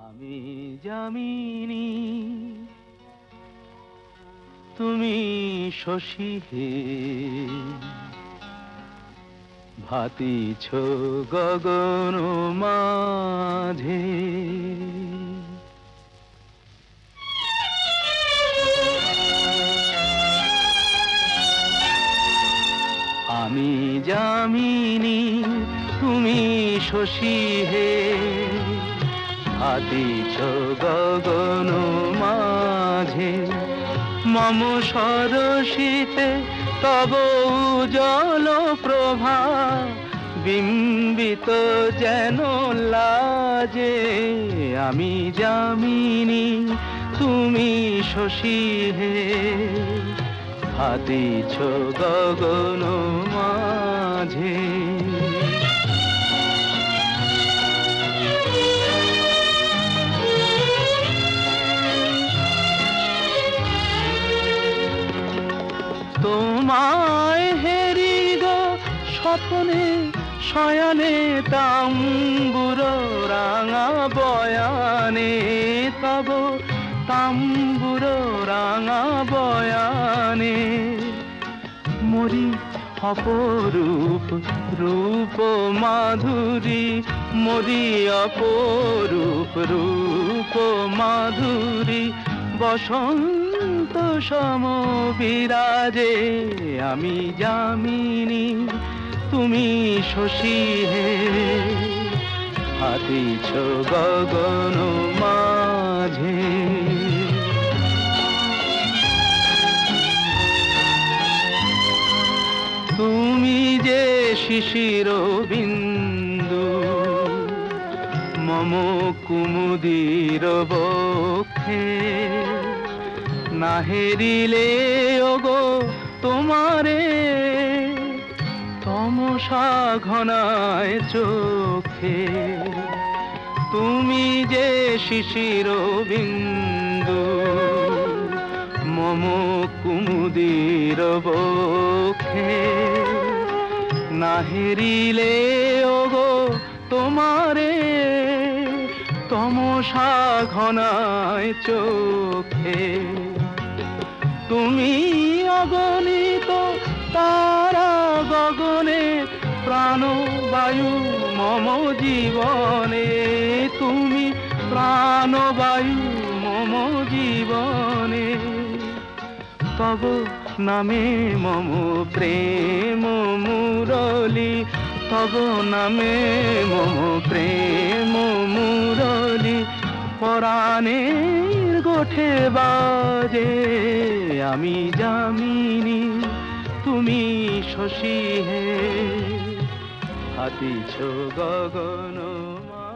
আমি যামিনী, তুমি শশী হে, ভাতিছ গগন মাঝে। আমি যামিনী, তুমি শশী হে, ভাতিছ গগন মাঝে। মম সরসিতে তব উজ্জ্বল প্রভা, বিম্বিত যেন লাজে। আমি যামিনী, তুমি শশী হে, ভাতিছ গগন মাঝে। তোমায় হেরি গো স্বপ্নে শয়নে, তাম্বুর রাঙা বয়ানে, তব তাম্বুর রাঙা বয়ানে। মরি অপরূপ রূপ মাধুরী, মরি অপরূপ রূপ মাধুরী। বসন্ত সম বিরাজে, আমি যামিনী, তুমি শশী হে, ভাতিছ গগন মাঝে। তুমি যে শিশির বিন্দু, মম কুমুদির বক্ষে। না হেরিলে ওগো তোমারে, তমসা ঘনায় চোখে। তুমি যে শিশির বিন্দু, মম কুমুদির বক্ষে। না হেরিলে ওগো তোমারে, তমসা ঘনায় চোখে। তুমি অগণিত তারা গগনে, প্রাণবায়ু মম জীবনে। তুমি প্রাণবায়ু মম জীবনে। তব নামে মম প্রেম মুরলী, তব নামে মম প্রেম মুরলী। পরাণের গোঠে বাজে, আমি যামিনী, তুমি শশী হে, ভাতিছ গগন।